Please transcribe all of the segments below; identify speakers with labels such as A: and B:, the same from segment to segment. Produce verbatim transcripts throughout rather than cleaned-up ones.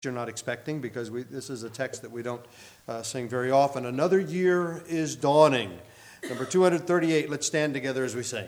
A: You're not expecting, because we, this is a text that we don't uh, sing very often. Another year is dawning. Number two hundred thirty-eight, let's stand together as we sing.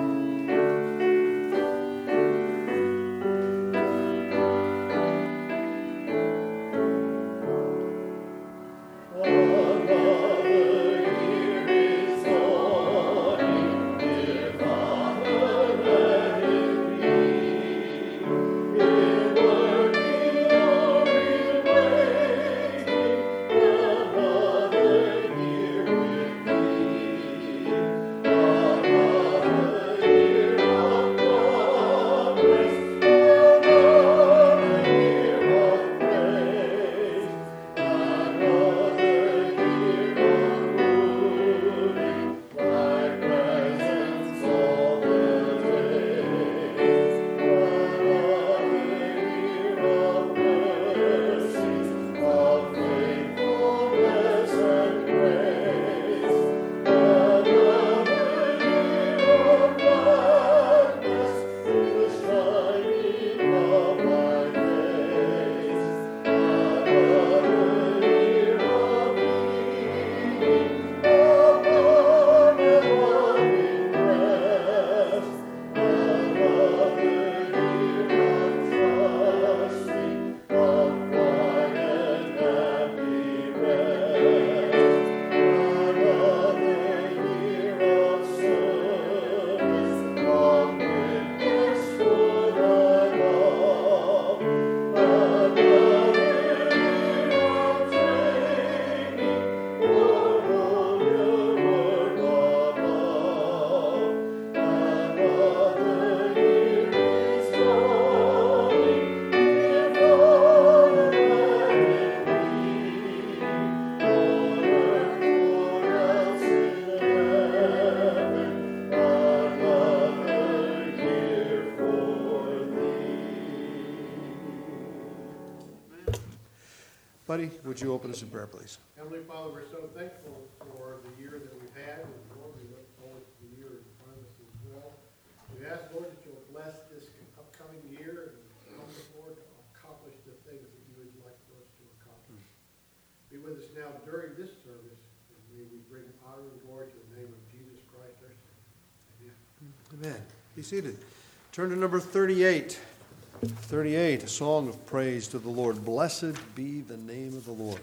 A: Buddy, would you open us in prayer, please?
B: Heavenly Father, we're so thankful for the year that we've had, and Lord, we look forward to the year in front of us as well. We ask, Lord, that you'll bless this upcoming year and help us, Lord, to accomplish the things that you would like for us to accomplish. Be with us now during this service, and may we bring honor and glory to the name of Jesus Christ our Savior. Amen.
A: Amen. Be seated. Turn to number thirty-eight. thirty-eight, a song of praise to the Lord. Blessed be the name of the Lord.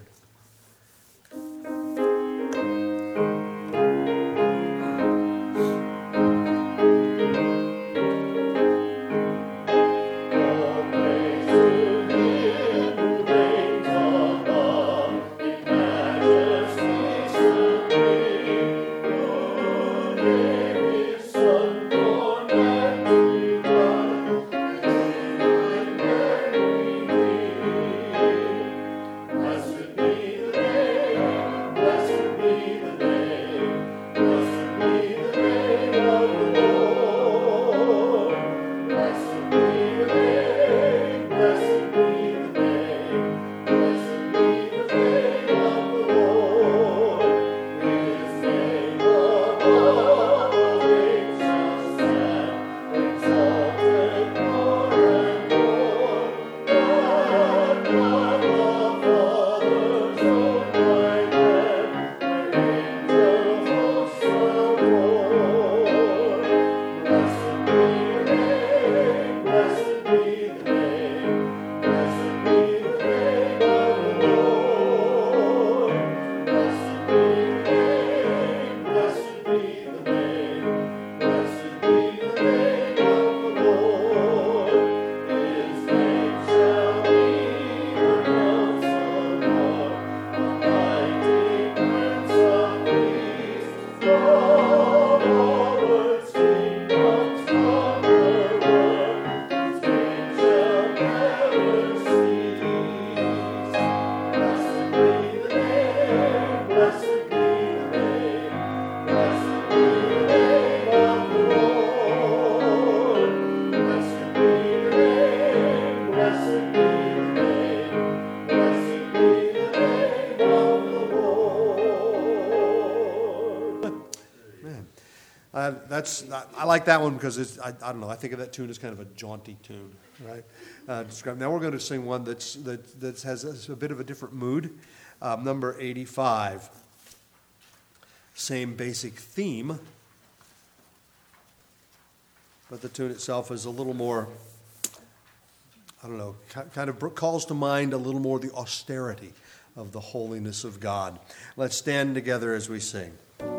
C: Blessed be
A: that's, I, I like that one because it's, I, I don't know, I think of that tune as kind of a jaunty tune, right? Uh, describe. Now we're going to sing one that's, that, that has a, a bit of a different mood. Um, number eighty-five. Same basic theme, but the tune itself is a little more, I don't know, kind of calls to mind a little more the austerity of the holiness of God. Let's stand together as we sing.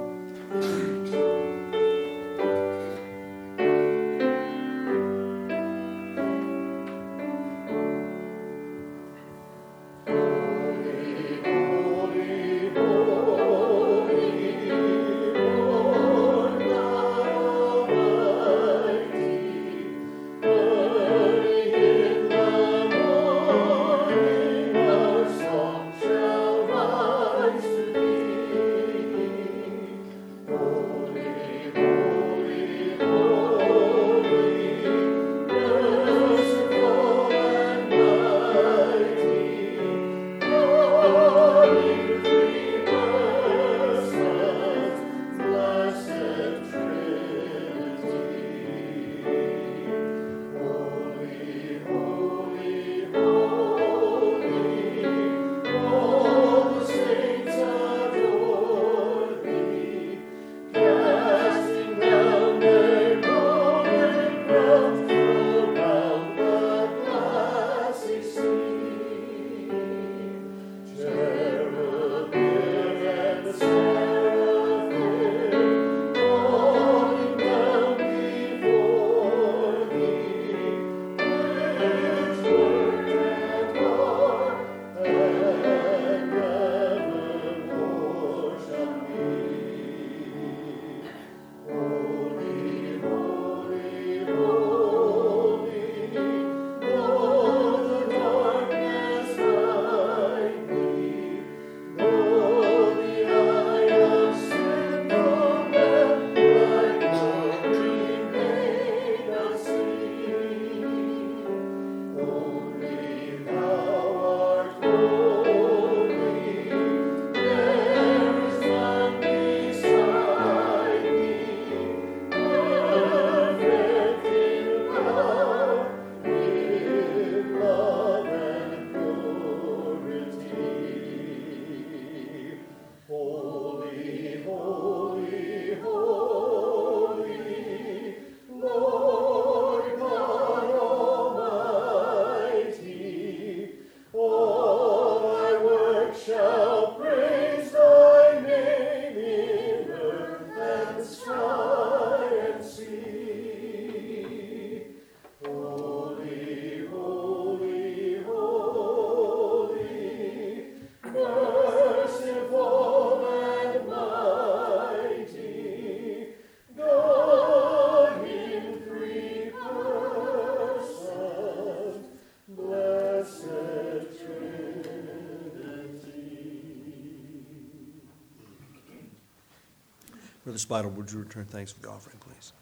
A: Brother Spidle, would you return thanks for the offering, please?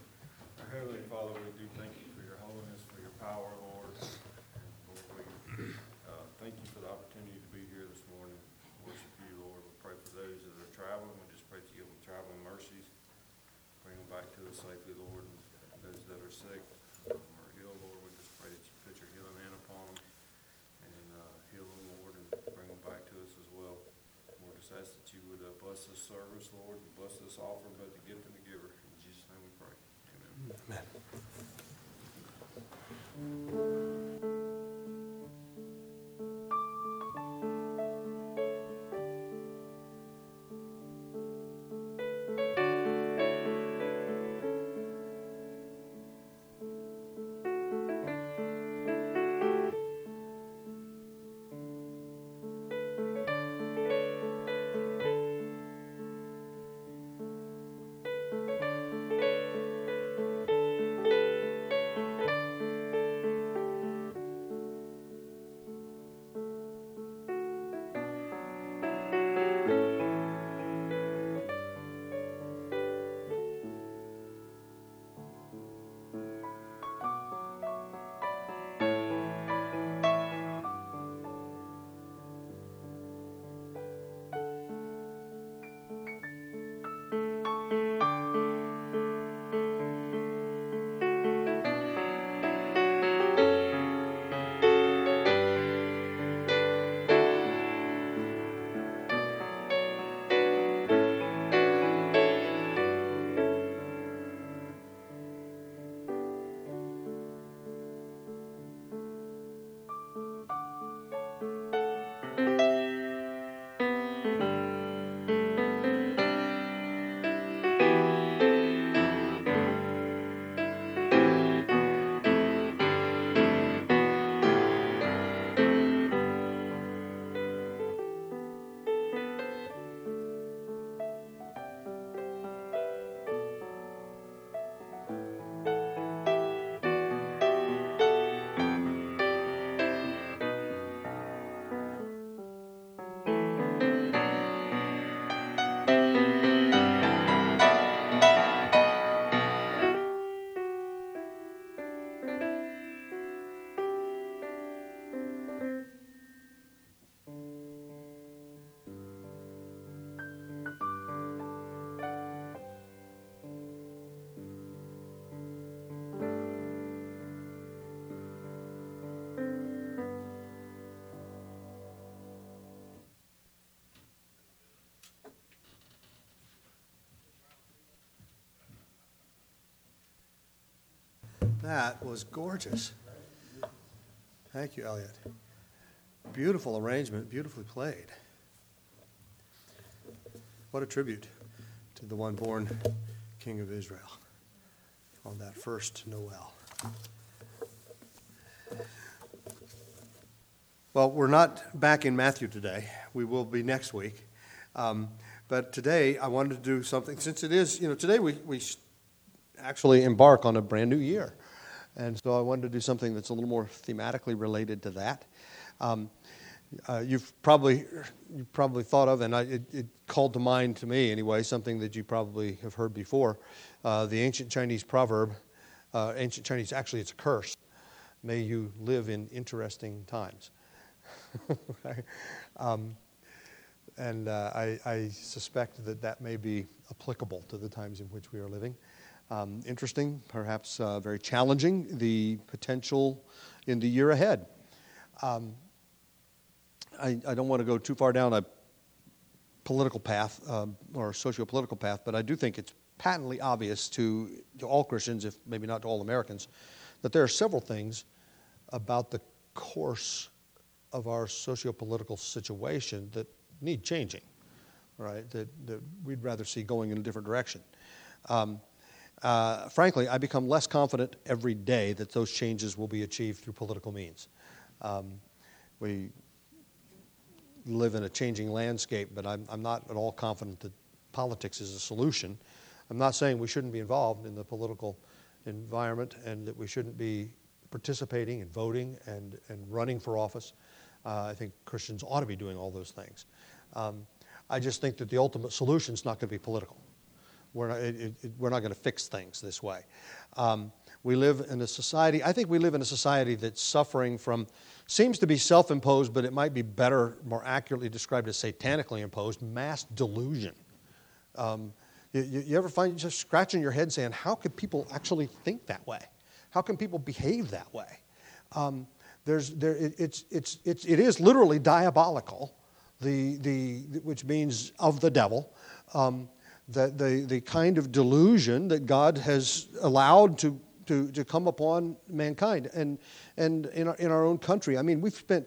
C: Our Heavenly Father, we do thank you for your holiness, for your power, Lord. And Lord, we uh, thank you for the opportunity to be here this morning, worship you, Lord. We pray for those that are traveling. We just pray that you give them traveling mercies. Bring them back to us safely, Lord. And those that are sick um, or ill, Lord, we just pray that you put your healing hand upon them and uh, heal them, Lord, and bring them back to us as well. Lord, just ask that you would uh, bless this service, Lord, and bless this offering, both the gift and the giver. In Jesus' name we pray. Amen.
A: Amen. That was gorgeous. Thank you, Elliot. Beautiful arrangement, beautifully played. What a tribute to the one born King of Israel on that first Noel. Well, we're not back in Matthew today. We will be next week. Um, but today I wanted to do something, since it is, you know, today we, we actually embark on a brand new year. And so I wanted to do something that's a little more thematically related to that. Um, uh, you've probably you probably thought of, and I, it, it called to mind to me anyway, something that you probably have heard before, uh, the ancient Chinese proverb, uh, ancient Chinese, actually it's a curse, may you live in interesting times. um, and uh, I, I suspect that that may be applicable to the times in which we are living. Um, interesting, perhaps uh, very challenging, the potential in the year ahead. Um, I, I don't want to go too far down a political path um, or socio-political path, but I do think it's patently obvious to, to all Christians, if maybe not to all Americans, that there are several things about the course of our socio-political situation that need changing, right? That, that we'd rather see going in a different direction. Um, Uh, frankly, I become less confident every day that those changes will be achieved through political means. Um, we live in a changing landscape, but I'm, I'm not at all confident that politics is a solution. I'm not saying we shouldn't be involved in the political environment and that we shouldn't be participating and voting and, and running for office. Uh, I think Christians ought to be doing all those things. Um, I just think that the ultimate solution is not going to be political. We're not, it, it, we're not going to fix things this way. Um, we live in a society, I think we live in a society that's suffering from, seems to be self-imposed, but it might be better, more accurately described as satanically imposed, mass delusion. Um, you, you ever find yourself scratching your head saying, how could people actually think that way? How can people behave that way? Um, there's, there, it, it's, it's, it's, it is literally diabolical, the, the, which means of the devil. Um, That the, the kind of delusion that God has allowed to, to, to come upon mankind and and in our, in our own country. I mean, we've spent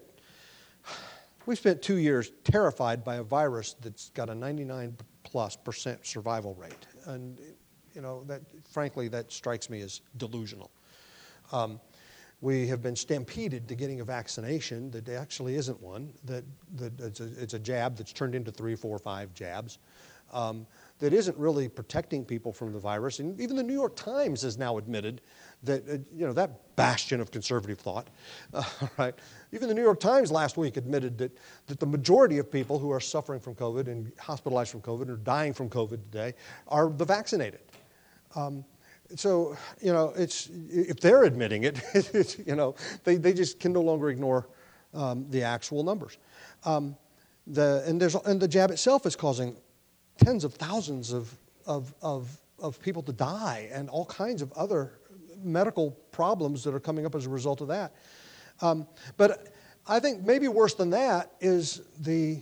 A: we've spent two years terrified by a virus that's got a ninety-nine plus percent survival rate, and you know that frankly that strikes me as delusional. Um, we have been stampeded to getting a vaccination that actually isn't one. That that it's a, it's a jab that's turned into three, four, five jabs. Um, that isn't really protecting people from the virus. And even the New York Times has now admitted that, uh, you know, that bastion of conservative thought, uh, right? Even the New York Times last week admitted that, that the majority of people who are suffering from COVID and hospitalized from COVID or dying from COVID today are the vaccinated. Um, so, you know, it's, if they're admitting it, it's, you know, they, they just can no longer ignore um, the actual numbers. Um, the, and, there's, and the jab itself is causing tens of thousands of, of, of, of people to die and all kinds of other medical problems that are coming up as a result of that. Um, but I think maybe worse than that is the,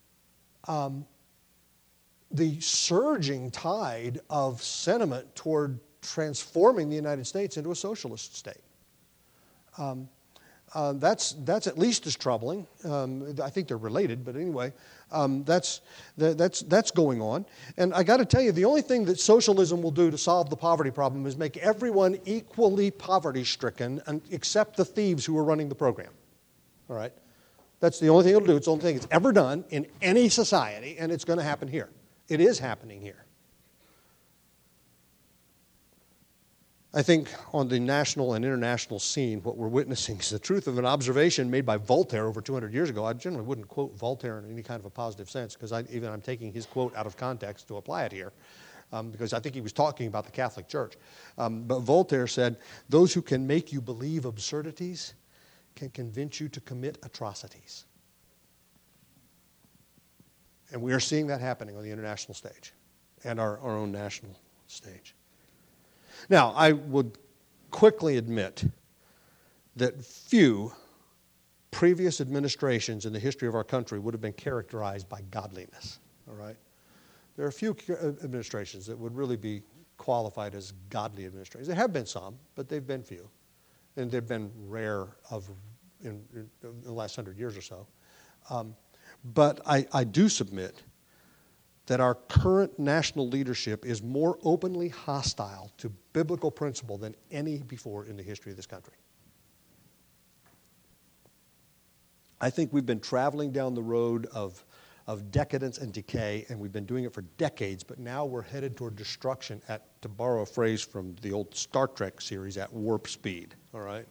A: um, the surging tide of sentiment toward transforming the United States into a socialist state. Um, Uh, that's that's at least as troubling. Um, I think they're related, but anyway, um, that's that, that's that's going on. And I got to tell you, the only thing that socialism will do to solve the poverty problem is make everyone equally poverty-stricken, and, except the thieves who are running the program. All right, that's the only thing it'll do. It's the only thing it's ever done in any society, and it's going to happen here. It is happening here. I think on the national and international scene, what we're witnessing is the truth of an observation made by Voltaire over two hundred years ago. I generally wouldn't quote Voltaire in any kind of a positive sense, because I, even I'm taking his quote out of context to apply it here, um, because I think he was talking about the Catholic Church. Um, but Voltaire said, "Those who can make you believe absurdities can convince you to commit atrocities." And we are seeing that happening on the international stage and our, our own national stage. Now, I would quickly admit that few previous administrations in the history of our country would have been characterized by godliness, all right? There are a few administrations that would really be qualified as godly administrators. There have been some, but they've been few. And they've been rare of in, in the last hundred years or so. Um, but I, I do submit that our current national leadership is more openly hostile to biblical principle than any before in the history of this country. I think we've been traveling down the road of, of decadence and decay, and we've been doing it for decades, but now we're headed toward destruction at, to borrow a phrase from the old Star Trek series, at warp speed, all right?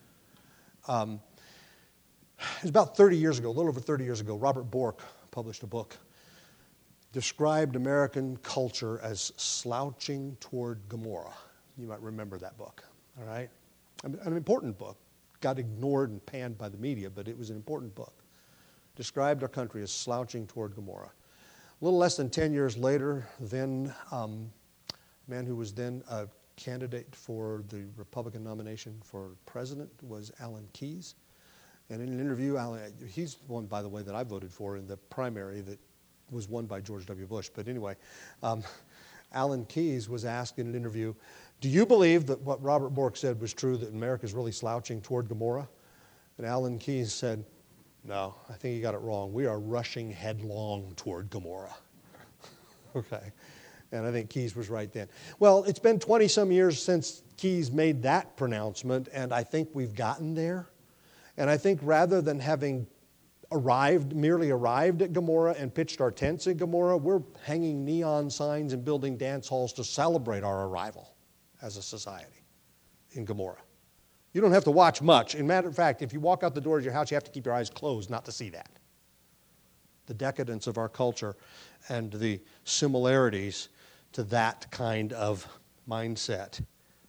A: Um, it was about thirty years ago, a little over thirty years ago, Robert Bork published a book, described American culture as slouching toward Gomorrah. You might remember that book, all right? An important book. Got ignored and panned by the media, but it was an important book. Described our country as slouching toward Gomorrah. A little less than ten years later, then um, a man who was then a candidate for the Republican nomination for president was Alan Keyes. And in an interview, Alan, he's the one, by the way, that I voted for in the primary that was won by George W. Bush. But anyway, um, Alan Keyes was asked in an interview, do you believe that what Robert Bork said was true, that America is really slouching toward Gomorrah? And Alan Keyes said, no, I think he got it wrong. We are rushing headlong toward Gomorrah. Okay. And I think Keyes was right then. Well, it's been twenty-some years since Keyes made that pronouncement, and I think we've gotten there. And I think rather than having arrived, merely arrived at Gomorrah and pitched our tents at Gomorrah, we're hanging neon signs and building dance halls to celebrate our arrival as a society in Gomorrah. You don't have to watch much. In matter of fact, if you walk out the door of your house, you have to keep your eyes closed not to see that. The decadence of our culture and the similarities to that kind of mindset.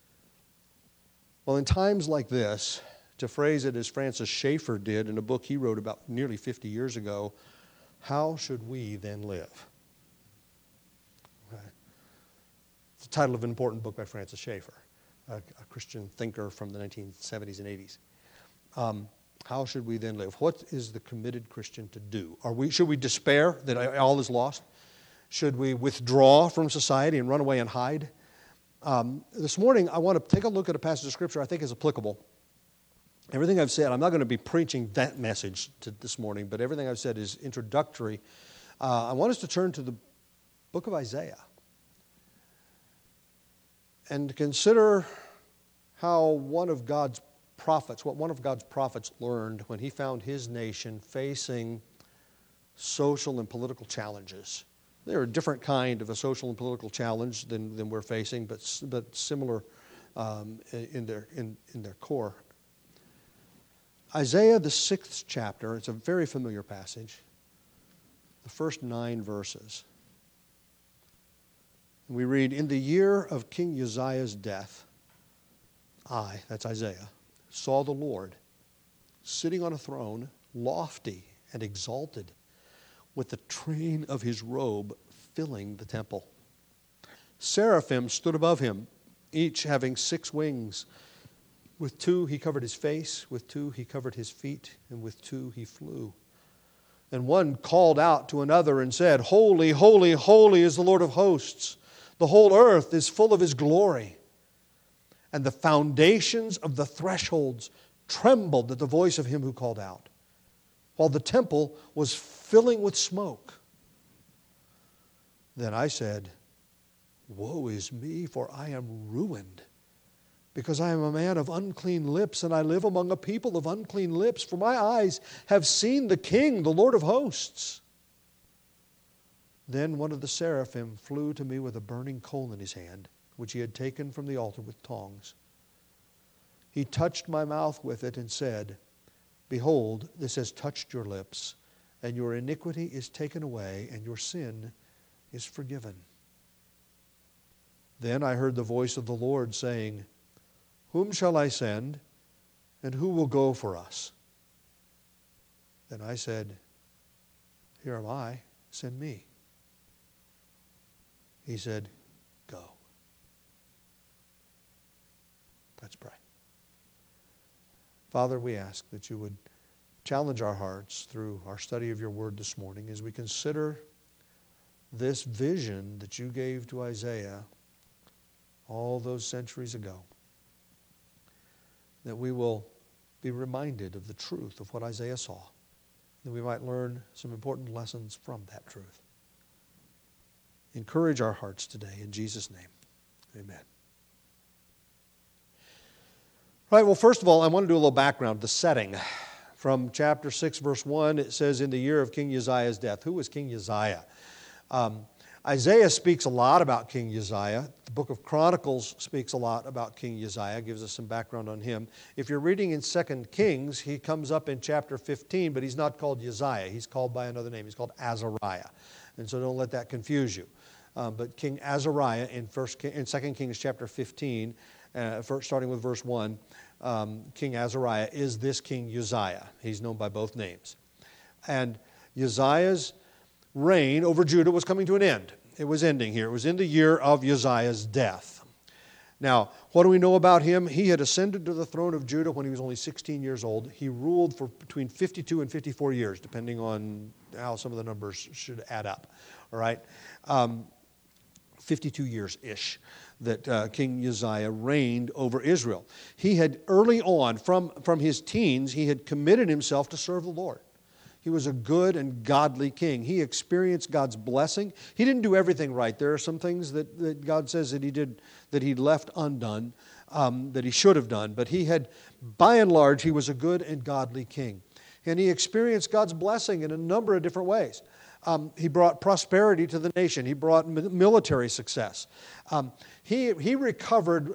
A: Well, in times like this, to phrase it as Francis Schaeffer did in a book he wrote about nearly fifty years ago, how should we then live? Okay. It's the title of an important book by Francis Schaeffer, a, a Christian thinker from the nineteen seventies and eighties. Um, how should we then live? What is the committed Christian to do? Are we, should we despair that all is lost? Should we withdraw from society and run away and hide? Um, this morning, I want to take a look at a passage of Scripture I think is applicable. Everything I've said, I'm not going to be preaching that message to this morning, but everything I've said is introductory. Uh, I want us to turn to the book of Isaiah and consider how one of God's prophets, what one of God's prophets learned when he found his nation facing social and political challenges. They're a different kind of a social and political challenge than, than we're facing, but, but similar um, in, their, in, in their core. Isaiah, the sixth chapter, it's a very familiar passage, the first nine verses. We read, in the year of King Uzziah's death, I, that's Isaiah, saw the Lord sitting on a throne, lofty and exalted, with the train of his robe filling the temple. Seraphim stood above him, each having six wings. With two he covered his face, with two he covered his feet, and with two he flew. And one called out to another and said, holy, holy, holy is the Lord of hosts. The whole earth is full of his glory. And the foundations of the thresholds trembled at the voice of him who called out, while the temple was filling with smoke. Then I said, woe is me, for I am ruined, because I am a man of unclean lips, and I live among a people of unclean lips, for my eyes have seen the King, the Lord of hosts. Then one of the seraphim flew to me with a burning coal in his hand, which he had taken from the altar with tongs. He touched my mouth with it and said, behold, this has touched your lips, and your iniquity is taken away, and your sin is forgiven. Then I heard the voice of the Lord saying, whom shall I send, and who will go for us? Then I said, here am I, send me. He said, go. Let's pray. Father, we ask that you would challenge our hearts through our study of your word this morning as we consider this vision that you gave to Isaiah all those centuries ago, that we will be reminded of the truth of what Isaiah saw, that we might learn some important lessons from that truth. Encourage our hearts today in Jesus' name. Amen. All right, well, first of all, I want to do a little background, the setting. From chapter six, verse one, it says, in the year of King Uzziah's death. Who was King Uzziah? Um, Isaiah speaks a lot about King Uzziah. The book of Chronicles speaks a lot about King Uzziah, gives us some background on him. If you're reading in Second Kings, he comes up in chapter fifteen, but he's not called Uzziah. He's called by another name. He's called Azariah. And so don't let that confuse you. Um, but King Azariah in First in Second Kings chapter fifteen, uh, first, starting with verse one, um, King Azariah is this King Uzziah. He's known by both names. And Uzziah's reign over Judah was coming to an end. It was ending here. It was in the year of Uzziah's death. Now, what do we know about him? He had ascended to the throne of Judah when he was only sixteen years old. He ruled for between fifty-two and fifty-four years, depending on how some of the numbers should add up. All right? Um, fifty-two years-ish that uh, King Uzziah reigned over Israel. He had early on, from, from his teens, he had committed himself to serve the Lord. He was a good and godly king. He experienced God's blessing. He didn't do everything right. There are some things that, that God says that he did, that he left undone, um, that he should have done. But he had, by and large, he was a good and godly king. And he experienced God's blessing in a number of different ways. Um, he brought prosperity to the nation. He brought military success. Um, he, he recovered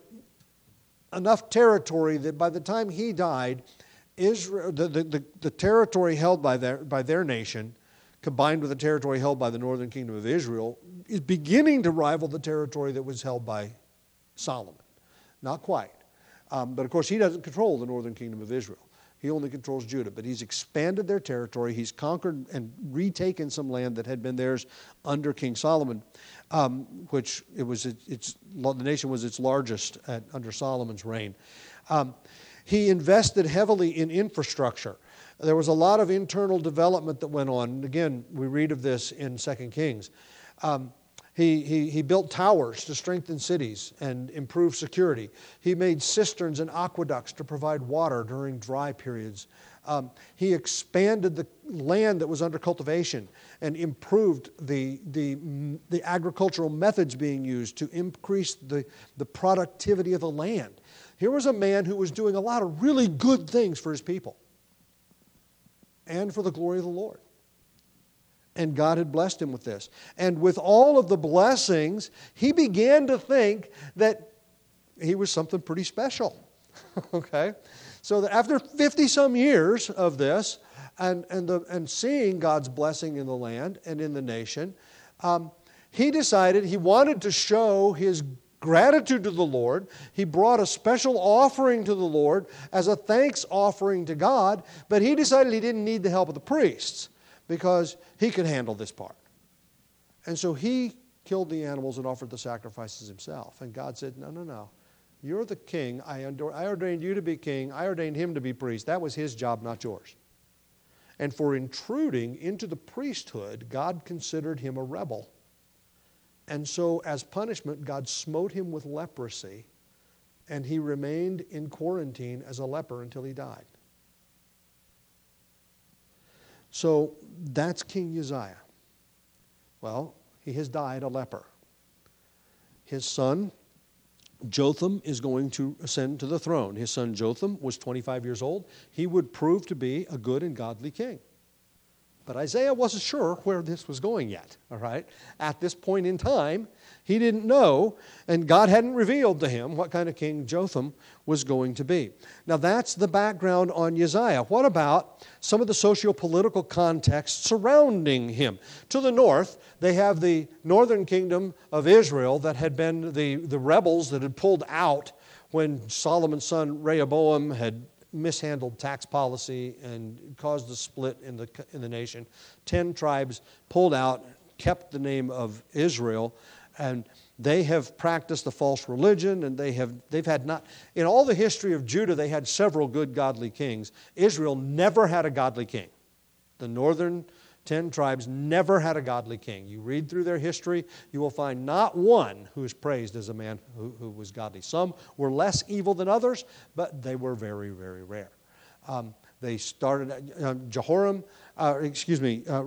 A: enough territory that by the time he died, Israel, the, the, the, the territory held by their, by their nation, combined with the territory held by the northern kingdom of Israel, is beginning to rival the territory that was held by Solomon. Not quite. Um, but of course, he doesn't control the northern kingdom of Israel. He only controls Judah. But he's expanded their territory. He's conquered and retaken some land that had been theirs under King Solomon, um, which it was its, its, the nation was its largest at, under Solomon's reign. Um, He invested heavily in infrastructure. There was a lot of internal development that went on. Again, we read of this in Second Kings. Um, he, he, he built towers to strengthen cities and improve security. He made cisterns and aqueducts to provide water during dry periods. Um, he expanded the land that was under cultivation and improved the, the, the agricultural methods being used to increase the, the productivity of the land. Here was a man who was doing a lot of really good things for his people and for the glory of the Lord. And God had blessed him with this. And with all of the blessings, he began to think that he was something pretty special. Okay? So that after fifty-some years of this and, and, the, and seeing God's blessing in the land and in the nation, um, he decided he wanted to show his gratitude to the Lord. He brought a special offering to the Lord as a thanks offering to God, but he decided he didn't need the help of the priests because he could handle this part. And so he killed the animals and offered the sacrifices himself. And God said, no, no, no. You're the king. I ordained you to be king. I ordained him to be priest. That was his job, not yours. And for intruding into the priesthood, God considered him a rebel. And so as punishment, God smote him with leprosy, and he remained in quarantine as a leper until he died. So that's King Uzziah. Well, he has died a leper. His son, Jotham, is going to ascend to the throne. His son Jotham was twenty-five years old. He would prove to be a good and godly king. But Isaiah wasn't sure where this was going yet, all right? At this point in time, he didn't know, and God hadn't revealed to him what kind of king Jotham was going to be. Now, that's the background on Uzziah. What about some of the socio-political context surrounding him? To the north, they have the northern kingdom of Israel that had been the, the rebels that had pulled out when Solomon's son Rehoboam had mishandled tax policy and caused a split in the in the nation. Ten tribes pulled out, kept the name of Israel, and they have practiced a false religion, and they have they've had not in all the history of Judah, they had several good godly kings. Israel never had a godly king. The northern ten tribes never had a godly king. You read through their history, you will find not one who is praised as a man who, who was godly. Some were less evil than others, but they were very, very rare. Um, they started, uh, Jehoram, uh, excuse me, uh,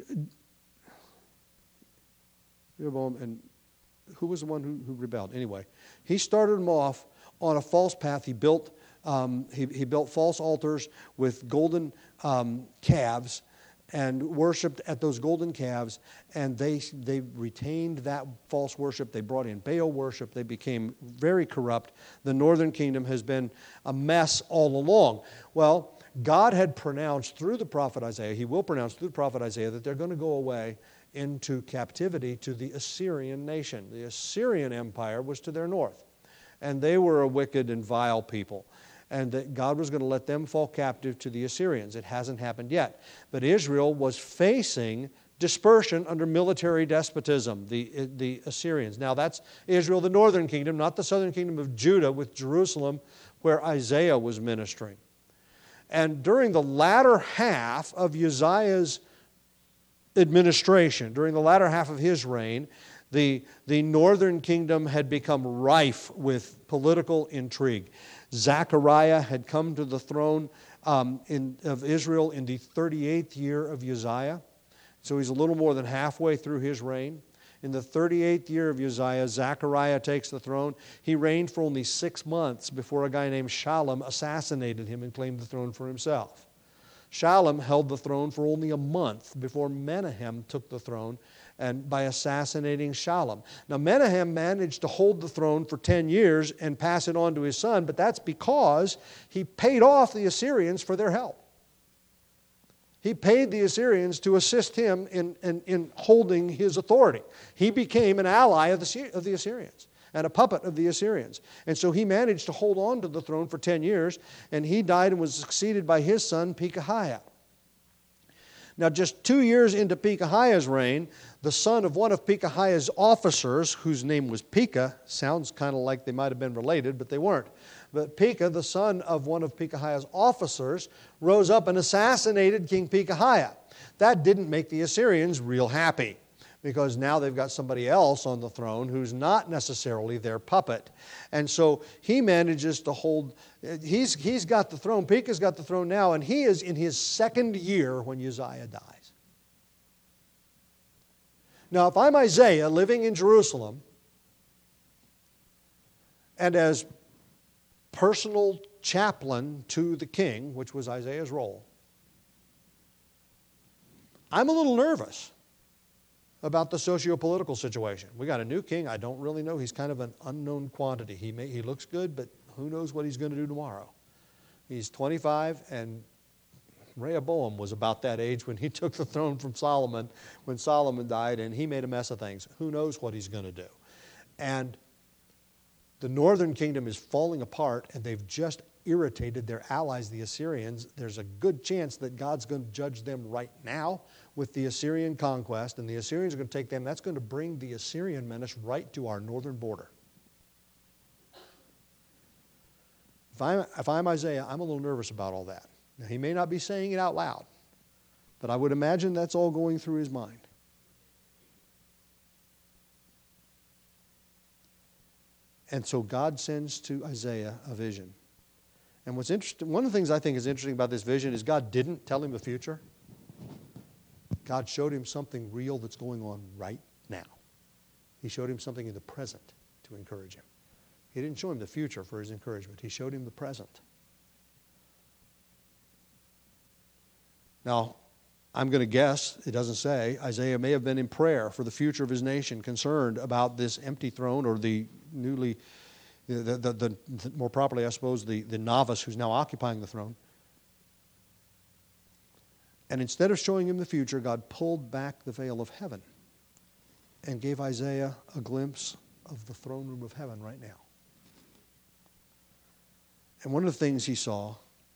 A: Rehoboam, and who was the one who, who rebelled? Anyway, he started them off on a false path. He built um, he, he built false altars with golden um, calves and worshipped at those golden calves, and they they retained that false worship. They brought in Baal worship. They became very corrupt. The northern kingdom has been a mess all along. Well, God had pronounced through the prophet Isaiah, he will pronounce through the prophet Isaiah, that they're going to go away into captivity to the Assyrian nation. The Assyrian Empire was to their north, and they were a wicked and vile people, and that God was going to let them fall captive to the Assyrians. It hasn't happened yet. But Israel was facing dispersion under military despotism, the, the Assyrians. Now that's Israel, the northern kingdom, not the southern kingdom of Judah with Jerusalem, where Isaiah was ministering. And during the latter half of Uzziah's administration, during the latter half of his reign, the, the northern kingdom had become rife with political intrigue. Zechariah had come to the throne um, in, of Israel in the thirty-eighth year of Uzziah. So he's a little more than halfway through his reign. In the thirty-eighth year of Uzziah, Zechariah takes the throne. He reigned for only six months before a guy named Shallum assassinated him and claimed the throne for himself. Shallum held the throne for only a month before Menahem took the throne and by assassinating Shallum. Now Menahem managed to hold the throne for ten years and pass it on to his son, but that's because he paid off the Assyrians for their help. He paid the Assyrians to assist him in, in, in holding his authority. He became an ally of the, of the Assyrians and a puppet of the Assyrians. And so he managed to hold on to the throne for ten years, and he died and was succeeded by his son Pekahiah. Now, just two years into Pekahiah's reign, the son of one of Pekahiah's officers, whose name was Pekah, sounds kind of like they might have been related, but they weren't. But Pekah, the son of one of Pekahiah's officers, rose up and assassinated King Pekahiah. That didn't make the Assyrians real happy, because now they've got somebody else on the throne who's not necessarily their puppet. And so he manages to hold, he's, he's got the throne, Pekah's got the throne now, and he is in his second year when Uzziah dies. Now, if I'm Isaiah living in Jerusalem, and as personal chaplain to the king, which was Isaiah's role, I'm a little nervous about the socio-political situation. We got a new king. I don't really know. He's kind of an unknown quantity. He may, he looks good, but who knows what he's going to do tomorrow. He's twenty-five, and Rehoboam was about that age when he took the throne from Solomon, when Solomon died, and he made a mess of things. Who knows what he's going to do? And the northern kingdom is falling apart, and they've just irritated their allies, the Assyrians. There's a good chance that God's going to judge them right now with the Assyrian conquest, and the Assyrians are going to take them. That's going to bring the Assyrian menace right to our northern border. If I'm, if I'm Isaiah, I'm a little nervous about all that. Now, he may not be saying it out loud, but I would imagine that's all going through his mind. And so God sends to Isaiah a vision. And what's interesting, one of the things I think is interesting about this vision is God didn't tell him the future. God showed him something real that's going on right now. He showed him something in the present to encourage him. He didn't show him the future for his encouragement. He showed him the present. Now, I'm going to guess, it doesn't say, Isaiah may have been in prayer for the future of his nation, concerned about this empty throne, or the newly, the, the, the, the more properly, I suppose, the, the novice who's now occupying the throne. And instead of showing him the future, God pulled back the veil of heaven and gave Isaiah a glimpse of the throne room of heaven right now. And one of the things he saw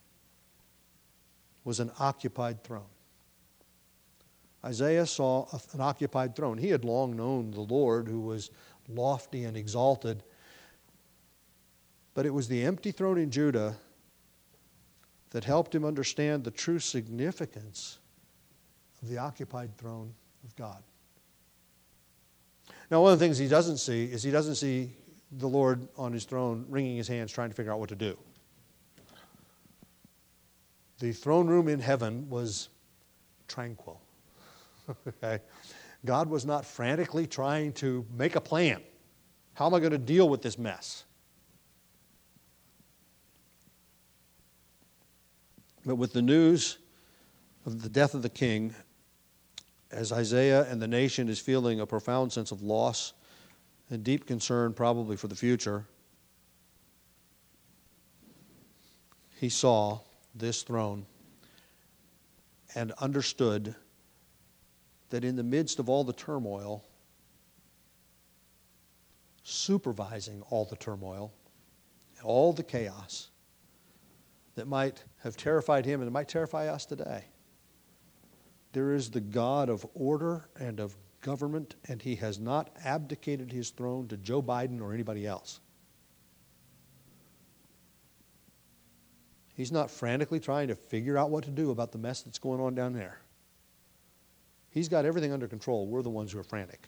A: was an occupied throne. Isaiah saw an occupied throne. He had long known the Lord, who was lofty and exalted. But it was the empty throne in Judah that helped him understand the true significance of the occupied throne of God. Now, one of the things he doesn't see is he doesn't see the Lord on his throne wringing his hands trying to figure out what to do. The throne room in heaven was tranquil. Okay? God was not frantically trying to make a plan. How am I going to deal with this mess? But with the news of the death of the king, as Isaiah and the nation is feeling a profound sense of loss and deep concern probably for the future, he saw this throne and understood that in the midst of all the turmoil, supervising all the turmoil, all the chaos that might have terrified him and it might terrify us today, there is the God of order and of government, and he has not abdicated his throne to Joe Biden or anybody else. He's not frantically trying to figure out what to do about the mess that's going on down there. He's got everything under control. We're the ones who are frantic.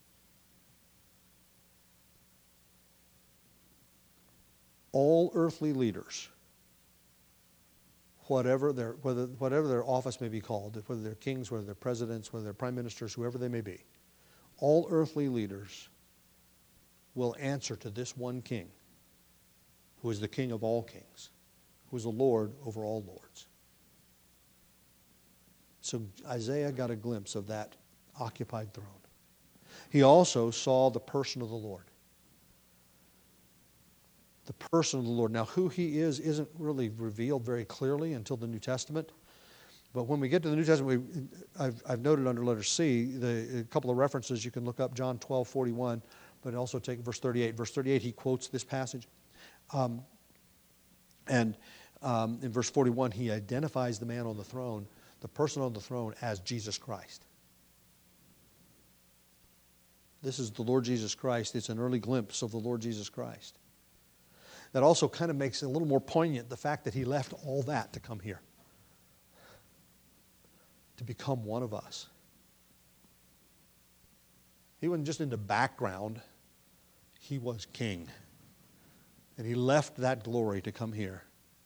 A: All earthly leaders, whatever their, whether, whatever their office may be called, whether they're kings, whether they're presidents, whether they're prime ministers, whoever they may be, all earthly leaders will answer to this one king, who is the King of all kings, who is the Lord over all lords. So Isaiah got a glimpse of that occupied throne. He also saw the person of the Lord. The person of the Lord. Now, who he is isn't really revealed very clearly until the New Testament. But when we get to the New Testament, we, I've, I've noted under letter C the, a couple of references. You can look up John twelve forty-one, but also take verse thirty-eight. Verse thirty-eight, he quotes this passage. Um, and um, in verse forty-one, he identifies the man on the throne, the person on the throne, as Jesus Christ. This is the Lord Jesus Christ. It's an early glimpse of the Lord Jesus Christ. That also kind of makes it a little more poignant, the fact that he left all that to come here, to become one of us. He wasn't just in the background. He was king. And he left that glory to come here.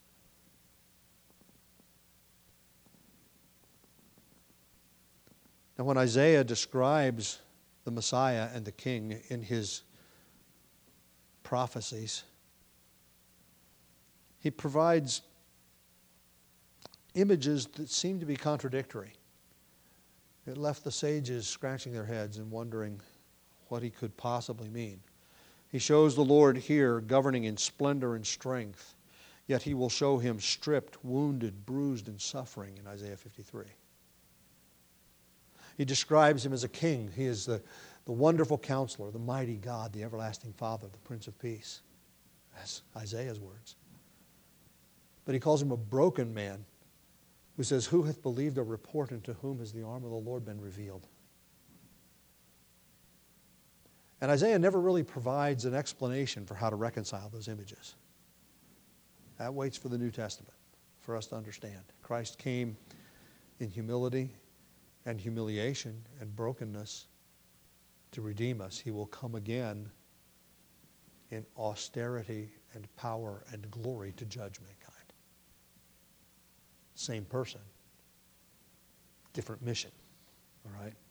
A: Now, when Isaiah describes the Messiah and the king in his prophecies, he provides images that seem to be contradictory. It left the sages scratching their heads and wondering what he could possibly mean. He shows the Lord here governing in splendor and strength, yet he will show him stripped, wounded, bruised, and suffering in Isaiah fifty-three. He describes him as a king. He is the, the wonderful counselor, the mighty God, the everlasting Father, the Prince of Peace. That's Isaiah's words. But he calls him a broken man who says, "Who hath believed a report, and to whom has the arm of the Lord been revealed?" And Isaiah never really provides an explanation for how to reconcile those images. That waits for the New Testament for us to understand. Christ came in humility and humiliation and brokenness to redeem us. He will come again in austerity and power and glory to judge mankind. Same person, different mission. All right?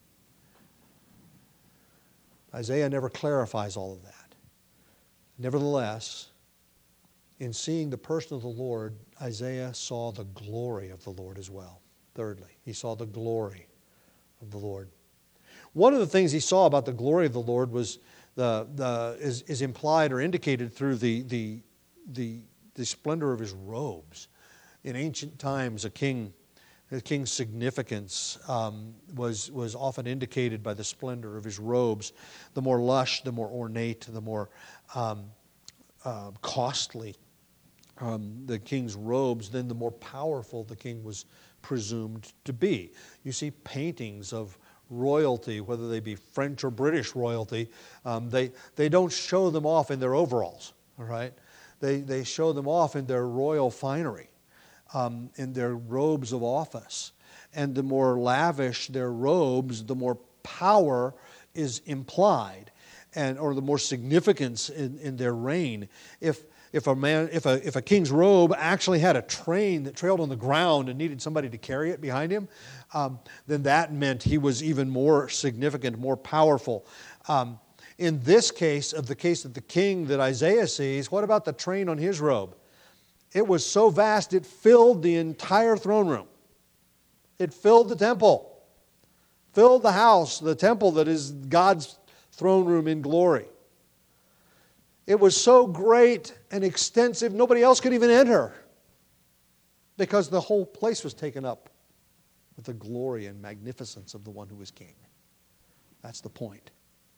A: Isaiah never clarifies all of that. Nevertheless, in seeing the person of the Lord, Isaiah saw the glory of the Lord as well. Thirdly, he saw the glory of the Lord. One of the things he saw about the glory of the Lord was the, the is, is implied or indicated through the, the, the, the splendor of his robes. In ancient times, a king, a king's significance um, was, was often indicated by the splendor of his robes. The more lush, the more ornate, the more um, uh, costly um, the king's robes, then the more powerful the king was presumed to be. You see paintings of royalty, whether they be French or British royalty, um, they, they don't show them off in their overalls, all right? They, they show them off in their royal finery. Um, in their robes of office. and the more lavish their robes, the more power is implied, and or the more significance in, in their reign. If if a man, if a if a king's robe actually had a train that trailed on the ground and needed somebody to carry it behind him, um, then that meant he was even more significant, more powerful. Um, in this case, of the case of the king that Isaiah sees, what about the train on his robe? It was so vast it filled the entire throne room. It filled the temple, filled the house, the temple that is God's throne room in glory. It was so great and extensive, nobody else could even enter because the whole place was taken up with the glory and magnificence of the one who was king. That's the point.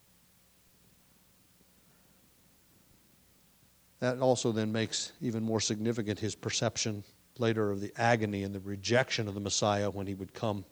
A: That also then makes even more significant his perception later of the agony and the rejection of the Messiah when he would come,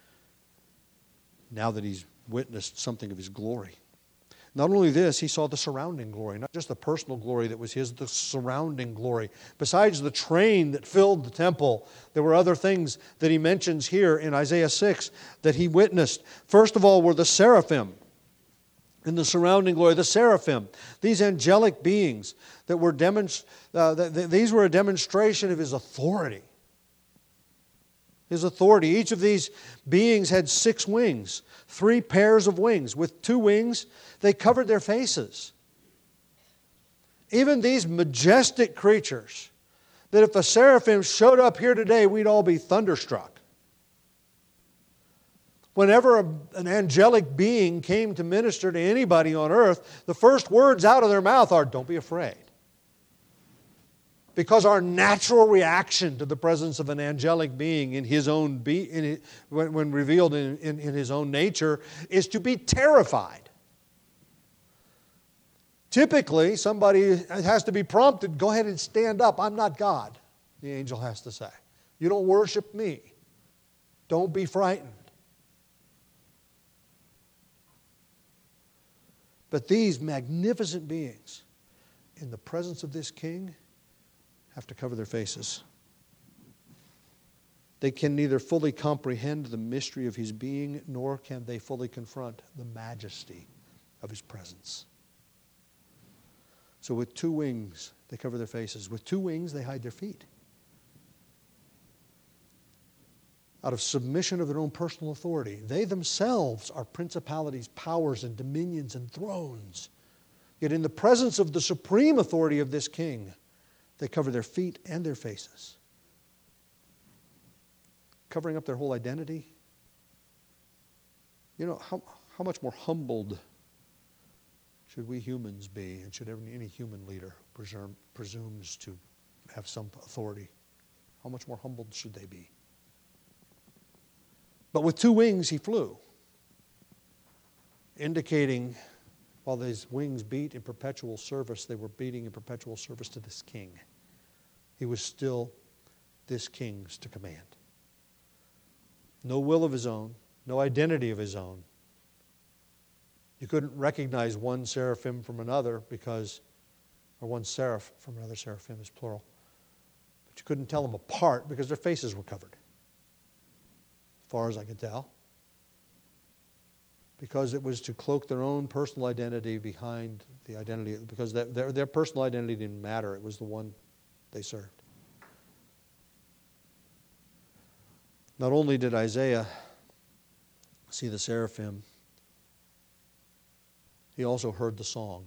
A: now that he's witnessed something of his glory. Not only this, he saw the surrounding glory, not just the personal glory that was his, the surrounding glory. Besides the train that filled the temple, there were other things that he mentions here in Isaiah six that he witnessed. First of all were the seraphim. In the surrounding glory, the seraphim, these angelic beings that were demonst- uh, th- these were a demonstration of his authority. His authority. Each of these beings had six wings, three pairs of wings. With two wings, they covered their faces. Even these majestic creatures, that if the seraphim showed up here today, we'd all be thunderstruck. Whenever a, an angelic being came to minister to anybody on earth, the first words out of their mouth are, "Don't be afraid." Because our natural reaction to the presence of an angelic being in his own be, in it, when, when revealed in, in, in his own nature is to be terrified. Typically, somebody has to be prompted, "Go ahead and stand up. I'm not God," the angel has to say. "You don't worship me. Don't be frightened." But these magnificent beings, in the presence of this king, have to cover their faces. They can neither fully comprehend the mystery of his being, nor can they fully confront the majesty of his presence. So with two wings, they cover their faces. With two wings, they hide their feet. Out of submission of their own personal authority. They themselves are principalities, powers, and dominions and thrones. Yet in the presence of the supreme authority of this king, they cover their feet and their faces. Covering up their whole identity. You know, how, how much more humbled should we humans be, and should any, any human leader presume, presumes to have some authority? How much more humbled should they be? But with two wings he flew, indicating while these wings beat in perpetual service, they were beating in perpetual service to this king. He was still this king's to command. No will of his own, no identity of his own. You couldn't recognize one seraphim from another because, or one seraph from another, seraphim is plural. But you couldn't tell them apart because their faces were covered. As far as I could tell. Because it was to cloak their own personal identity behind the identity, because their, their personal identity didn't matter. It was the one they served. Not only did Isaiah see the seraphim, he also heard the song.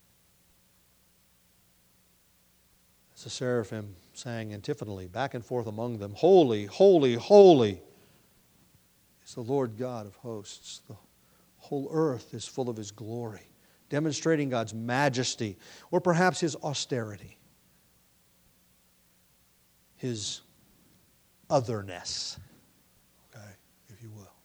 A: As the seraphim sang antiphonally, back and forth among them, "Holy, holy, holy is the Lord God of hosts. The whole earth is full of his glory," demonstrating God's majesty, or perhaps his austerity, his otherness, okay, if you will.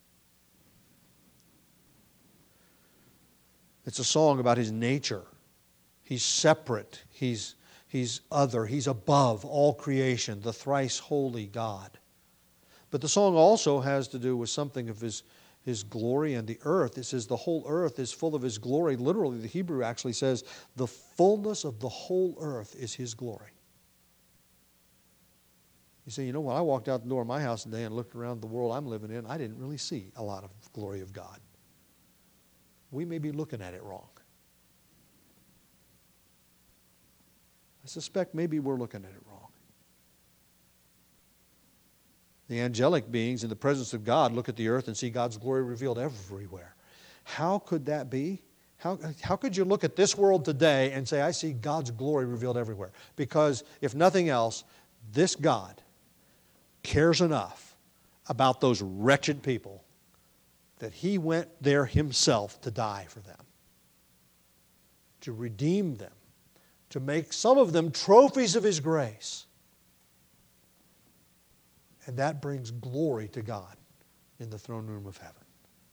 A: It's a song about his nature. He's separate. He's, he's other. He's above all creation, the thrice holy God. But the song also has to do with something of his, his glory and the earth. It says the whole earth is full of his glory. Literally, the Hebrew actually says the fullness of the whole earth is his glory. You You say, you know, when I walked out the door of my house today and looked around the world I'm living in, I didn't really see a lot of glory of God. We may be looking at it wrong. I suspect maybe we're looking at it wrong. The angelic beings in the presence of God look at the earth and see God's glory revealed everywhere. How could that be? How, how could you look at this world today and say, I see God's glory revealed everywhere? Because if nothing else, this God cares enough about those wretched people that He went there Himself to die for them, to redeem them, to make some of them trophies of His grace. And that brings glory to God in the throne room of heaven.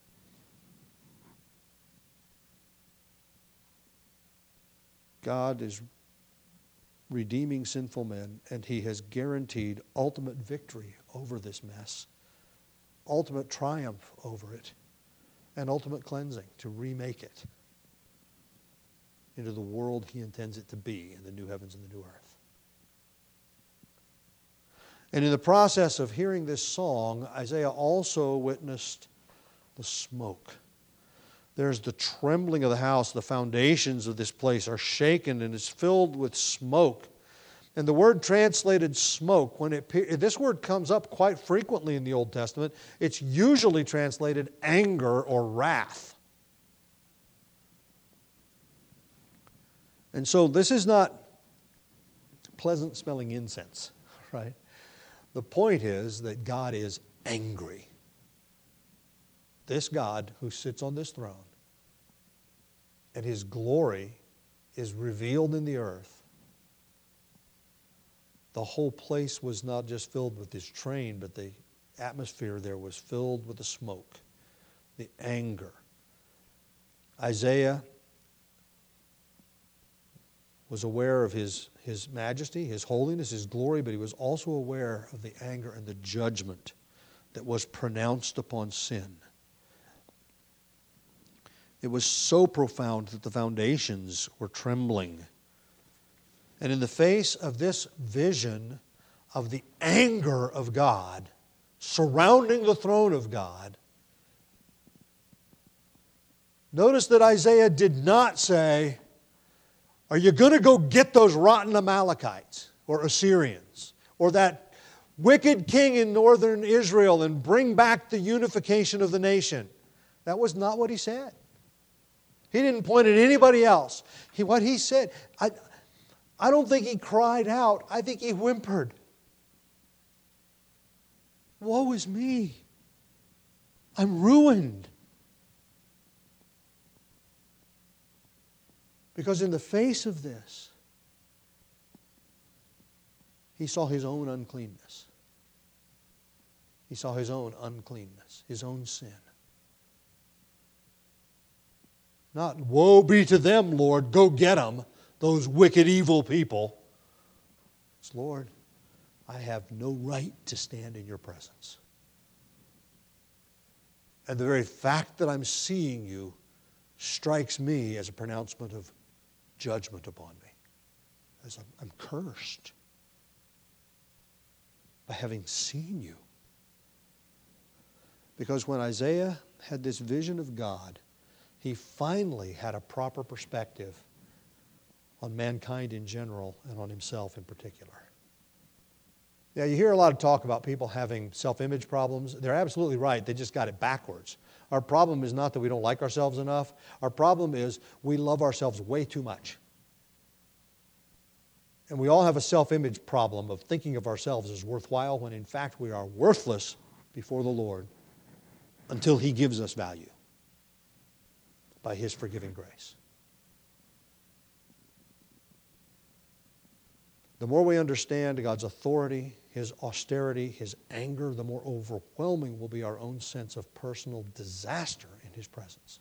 A: God is redeeming sinful men, and He has guaranteed ultimate victory over this mess, ultimate triumph over it, and ultimate cleansing to remake it into the world He intends it to be in the new heavens and the new earth. And in the process of hearing this song, Isaiah also witnessed the smoke. There's the trembling of the house. The foundations of this place are shaken and is filled with smoke. And the word translated smoke, when it this word comes up quite frequently in the Old Testament, it's usually translated anger or wrath. And so this is not pleasant smelling incense, right? The point is that God is angry. This God who sits on this throne, and His glory is revealed in the earth. The whole place was not just filled with His train, but the atmosphere there was filled with the smoke, the anger. Isaiah was aware of his, his majesty, His holiness, His glory, but he was also aware of the anger and the judgment that was pronounced upon sin. It was so profound that the foundations were trembling. And in the face of this vision of the anger of God surrounding the throne of God, notice that Isaiah did not say, are you going to go get those rotten Amalekites or Assyrians or that wicked king in northern Israel and bring back the unification of the nation? That was not what he said. He didn't point at anybody else. He, what he said, I, I don't think he cried out. I think he whimpered. Woe is me. I'm ruined. Because in the face of this, he saw his own uncleanness. He saw his own uncleanness, his own sin. Not, woe be to them, Lord, go get them, those wicked, evil people. It's, Lord, I have no right to stand in your presence. And the very fact that I'm seeing you strikes me as a pronouncement of judgment upon me. As I'm, I'm cursed by having seen you. Because when Isaiah had this vision of God, he finally had a proper perspective on mankind in general and on himself in particular. Now, you hear a lot of talk about people having self-image problems. They're absolutely right. They just got it backwards. Our problem is not that we don't like ourselves enough. Our problem is we love ourselves way too much. And we all have a self-image problem of thinking of ourselves as worthwhile when in fact we are worthless before the Lord until He gives us value by His forgiving grace. The more we understand God's authority, His austerity, His anger, the more overwhelming will be our own sense of personal disaster in His presence.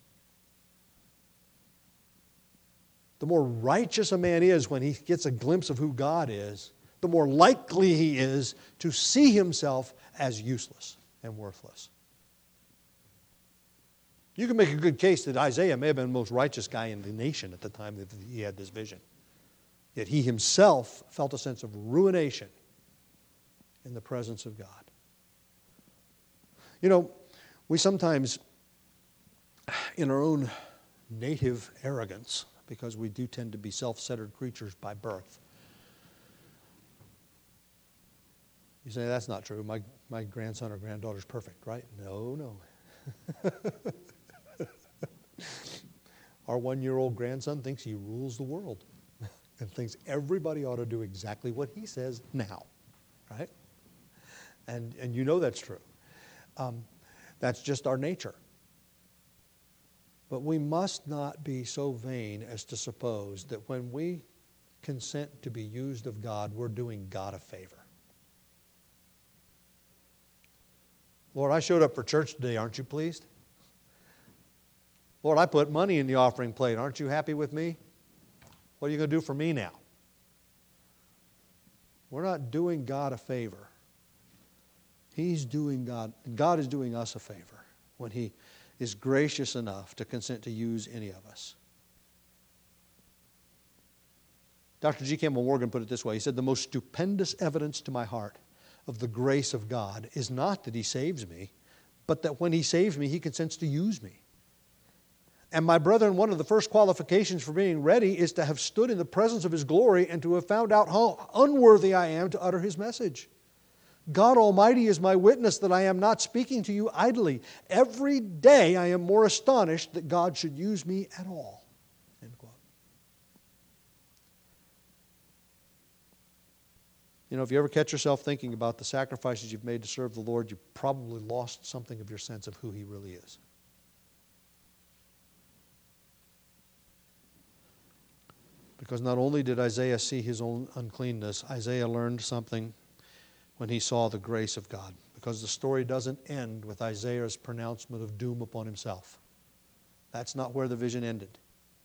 A: The more righteous a man is when he gets a glimpse of who God is, the more likely he is to see himself as useless and worthless. You can make a good case that Isaiah may have been the most righteous guy in the nation at the time that he had this vision. Yet he himself felt a sense of ruination in the presence of God. You know, we sometimes, in our own native arrogance, because we do tend to be self-centered creatures by birth, you say, that's not true. My, my grandson or granddaughter's perfect, right? No, no. Our one-year-old grandson thinks he rules the world and thinks everybody ought to do exactly what he says now, right? And, and you know that's true. Um, that's just our nature. But we must not be so vain as to suppose that when we consent to be used of God, we're doing God a favor. Lord, I showed up for church today. Aren't you pleased? Lord, I put money in the offering plate. Aren't you happy with me? What are you going to do for me now? We're not doing God a favor. He's doing God, God is doing us a favor when He is gracious enough to consent to use any of us. Doctor G. Campbell Morgan put it this way. He said, the most stupendous evidence to my heart of the grace of God is not that He saves me, but that when He saves me, He consents to use me. And my brethren, one of the first qualifications for being ready is to have stood in the presence of His glory and to have found out how unworthy I am to utter His message. God Almighty is my witness that I am not speaking to you idly. Every day I am more astonished that God should use me at all. End quote. You know, if you ever catch yourself thinking about the sacrifices you've made to serve the Lord, you've probably lost something of your sense of who He really is. Because not only did Isaiah see his own uncleanness, Isaiah learned something when he saw the grace of God. Because the story doesn't end with Isaiah's pronouncement of doom upon himself. That's not where the vision ended,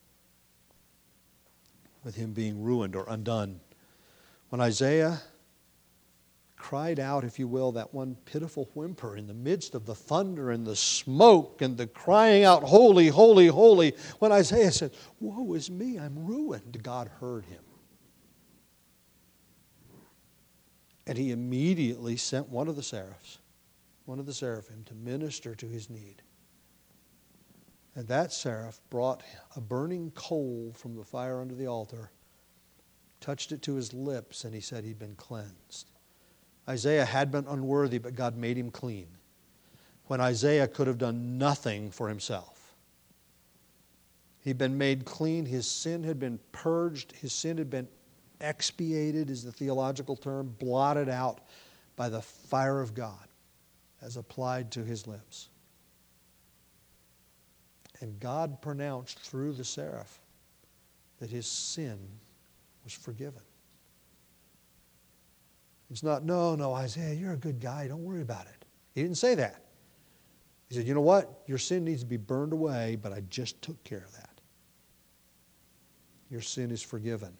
A: with him being ruined or undone. When Isaiah cried out, if you will, that one pitiful whimper in the midst of the thunder and the smoke and the crying out, holy, holy, holy, when Isaiah said, woe is me, I'm ruined, God heard him. And He immediately sent one of the seraphs, one of the seraphim, to minister to his need. And that seraph brought a burning coal from the fire under the altar, touched it to his lips, and he said he'd been cleansed. Isaiah had been unworthy, but God made him clean, when Isaiah could have done nothing for himself. He'd been made clean. His sin had been purged. His sin had been expiated, is the theological term, blotted out by the fire of God as applied to his lips. And God pronounced through the seraph that his sin was forgiven. It's not, no, no, Isaiah, you're a good guy. Don't worry about it. He didn't say that. He said, you know what? Your sin needs to be burned away, but I just took care of that. Your sin is forgiven.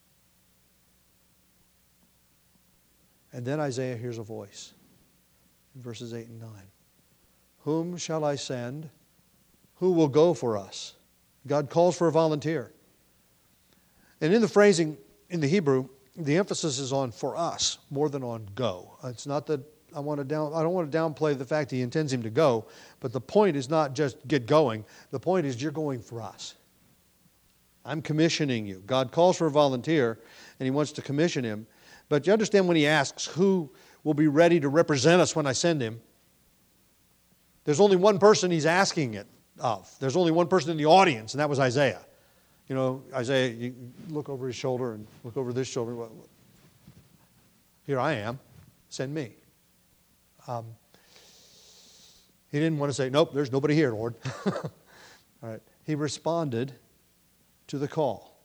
A: And then Isaiah hears a voice in verses eight and nine. Whom shall I send? Who will go for us? God calls for a volunteer. And in the phrasing in the Hebrew, the emphasis is on for us more than on go. It's not that I want to down, I don't want to downplay the fact He intends him to go, but the point is not just get going. The point is you're going for us. I'm commissioning you. God calls for a volunteer, and He wants to commission him. But you understand when He asks who will be ready to represent us when I send him, there's only one person He's asking it of. There's only one person in the audience, and that was Isaiah. You know, Isaiah, you look over his shoulder and look over this shoulder. Here I am. Send me. Um, he didn't want to say, nope, there's nobody here, Lord. All right. He responded to the call.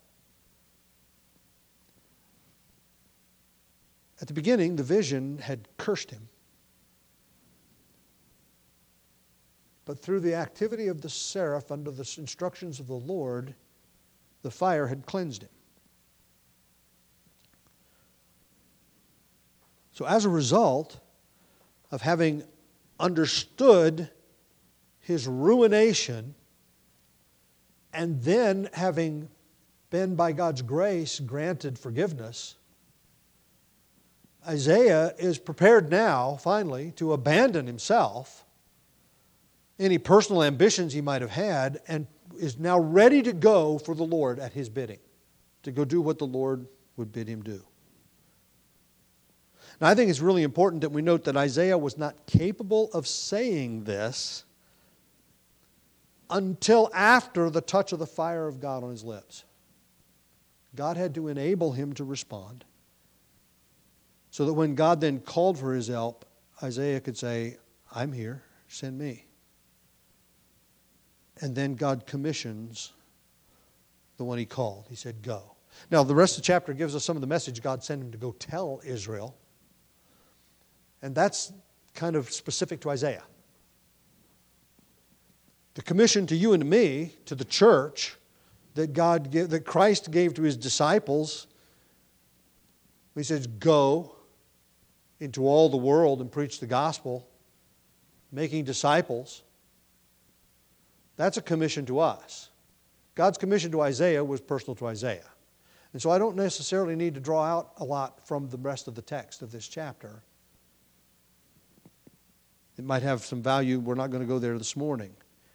A: At the beginning, the vision had cursed him. But through the activity of the seraph under the instructions of the Lord, the fire had cleansed him. So as a result of having understood his ruination and then having been by God's grace granted forgiveness, Isaiah is prepared now, finally, to abandon himself, any personal ambitions he might have had, and is now ready to go for the Lord at his bidding, to go do what the Lord would bid him do. Now, I think it's really important that we note that Isaiah was not capable of saying this until after the touch of the fire of God on his lips. God had to enable him to respond, so that when God then called for his help, Isaiah could say, I'm here, send me. And then God commissions the one he called. He said, go. Now, the rest of the chapter gives us some of the message God sent him to go tell Israel. And that's kind of specific to Isaiah. The commission to you and to me, to the church, that God gave, that Christ gave to his disciples, he says, go into all the world and preach the gospel, making disciples. That's a commission to us. God's commission to Isaiah was personal to Isaiah. And so I don't necessarily need to draw out a lot from the rest of the text of this chapter. It might have some value. We're not going to go there this morning.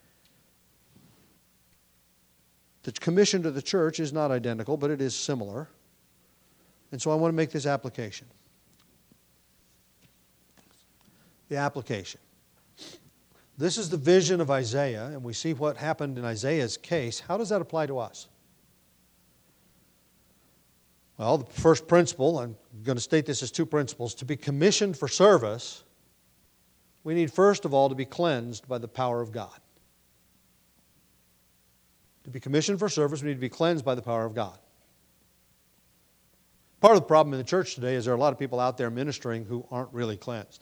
A: The commission to the church is not identical, but it is similar. And so I want to make this application. The application. This is the vision of Isaiah, and we see what happened in Isaiah's case. How does that apply to us? Well, the first principle, I'm going to state this as two principles. To be commissioned for service, we need first of all to be cleansed by the power of God. To be commissioned for service, we need to be cleansed by the power of God. Part of the problem in the church today is there are a lot of people out there ministering who aren't really cleansed.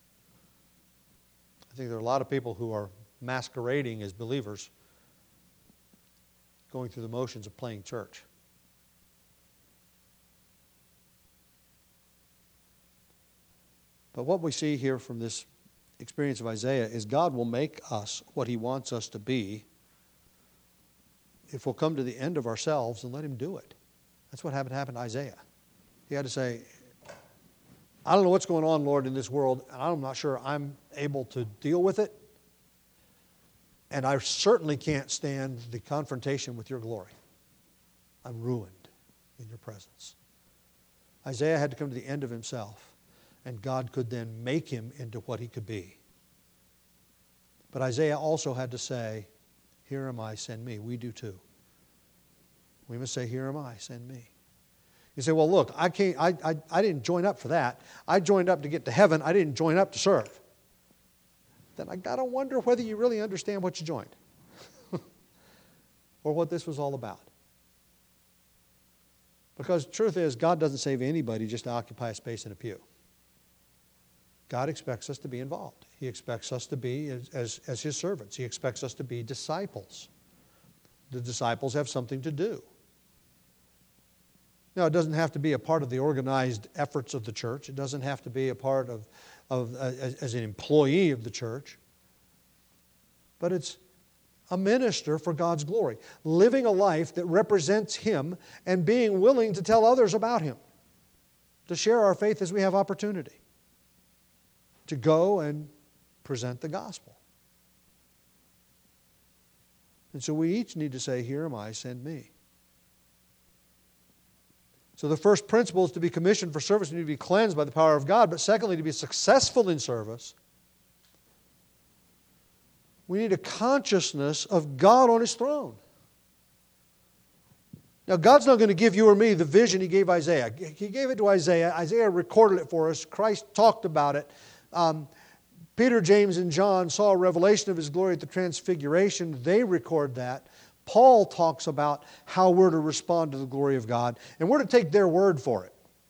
A: I think there are a lot of people who are masquerading as believers, going through the motions of playing church. But what we see here from this experience of Isaiah is God will make us what he wants us to be if we'll come to the end of ourselves and let him do it. That's what happened to happen to Isaiah. He had to say, I don't know what's going on, Lord, in this world, and I'm not sure I'm able to deal with it. And I certainly can't stand the confrontation with your glory. I'm ruined in your presence. Isaiah had to come to the end of himself, and God could then make him into what he could be. But Isaiah also had to say, here am I, send me. We do too. We must say, here am I, send me. You say, well, look, I can't. I, I, I didn't join up for that. I joined up to get to heaven. I didn't join up to serve. Then I got to wonder whether you really understand what you joined or what this was all about. Because the truth is, God doesn't save anybody just to occupy a space in a pew. God expects us to be involved. He expects us to be as, as, as his servants. He expects us to be disciples. The disciples have something to do. Now, it doesn't have to be a part of the organized efforts of the church. It doesn't have to be a part of, of uh, as, as an employee of the church. But it's a minister for God's glory, living a life that represents him and being willing to tell others about him, to share our faith as we have opportunity, to go and present the gospel. And so we each need to say, here am I, send me. So the first principle is to be commissioned for service. We need to be cleansed by the power of God. But secondly, to be successful in service, we need a consciousness of God on his throne. Now, God's not going to give you or me the vision he gave Isaiah. He gave it to Isaiah. Isaiah recorded it for us. Christ talked about it. Um, Peter, James, and John saw a revelation of his glory at the Transfiguration. They record that. Paul talks about how we're to respond to the glory of God, and we're to take their word for it.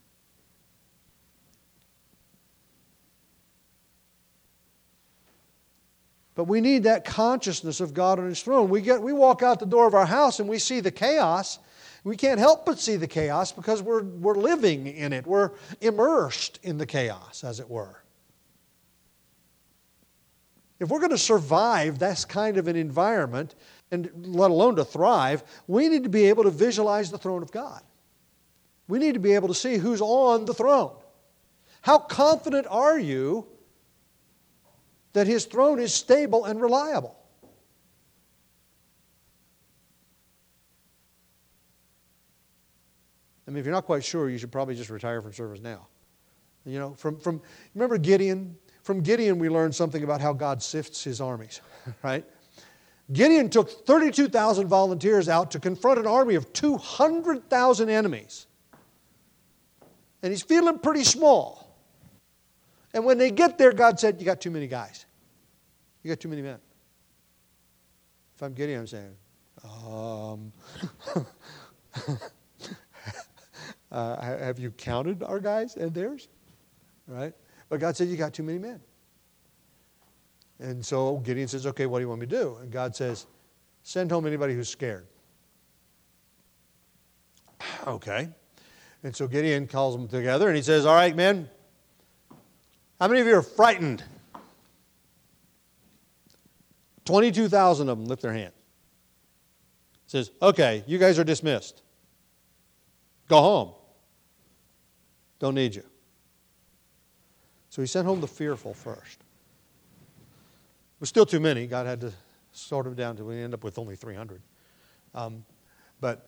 A: But we need that consciousness of God on his throne. We get, we walk out the door of our house and we see the chaos. We can't help but see the chaos because we're, we're living in it. We're immersed in the chaos, as it were. If we're going to survive that kind of an environment, and let alone to thrive, we need to be able to visualize the throne of God. We need to be able to see who's on the throne. How confident are you that His throne is stable and reliable? I mean, if you're not quite sure, you should probably just retire from service now. You know, from, from remember Gideon? From Gideon we learned something about how God sifts His armies, right? Gideon took thirty-two thousand volunteers out to confront an army of two hundred thousand enemies. And he's feeling pretty small. And when they get there, God said, you got too many guys. You got too many men. If I'm Gideon, I'm saying, um, uh, have you counted our guys and theirs? Right? But God said, you got too many men. And so Gideon says, okay, what do you want me to do? And God says, send home anybody who's scared. Okay. And so Gideon calls them together and he says, all right, men, how many of you are frightened? twenty-two thousand of them lift their hand. He says, okay, you guys are dismissed. Go home. Don't need you. So he sent home the fearful first. It was still too many. God had to sort them down until we end up with only three hundred. Um, but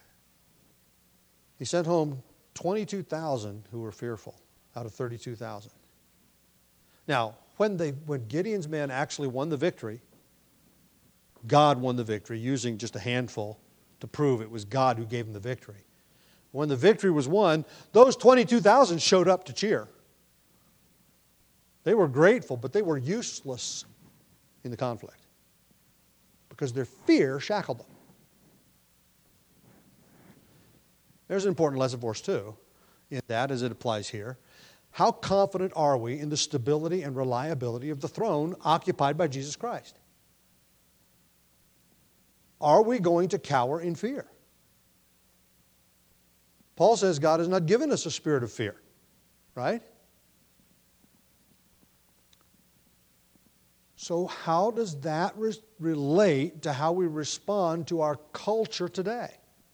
A: he sent home twenty-two thousand who were fearful out of thirty-two thousand. Now, when they when Gideon's men actually won the victory, God won the victory using just a handful to prove it was God who gave them the victory. When the victory was won, those twenty-two thousand showed up to cheer. They were grateful, but they were useless in the conflict because their fear shackled them. There's an important lesson for us too in that as it applies here. How confident are we in the stability and reliability of the throne occupied by Jesus Christ? Are we going to cower in fear? Paul says God has not given us a spirit of fear, right? So how does that re- relate to how we respond to our culture today?